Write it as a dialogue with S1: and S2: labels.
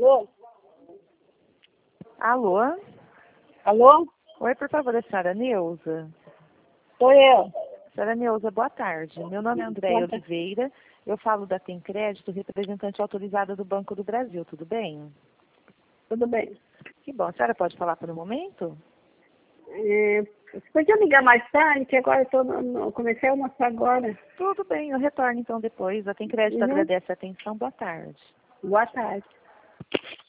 S1: Alô?
S2: Alô?
S1: Alô?
S2: Oi, por favor, a senhora Neuza?
S1: Sou eu.
S2: Senhora Neuza, boa tarde. Meu nome é Andréia Oliveira. Eu falo da Tem Crédito, representante autorizada do Banco do Brasil. Tudo bem?
S1: Tudo bem.
S2: Que bom. A senhora pode falar por um momento?
S1: Você podia ligar mais tarde, que agora eu comecei a almoçar agora.
S2: Tudo bem, eu retorno então depois. A Tem Crédito agradece a atenção. Boa tarde.
S1: Boa tarde.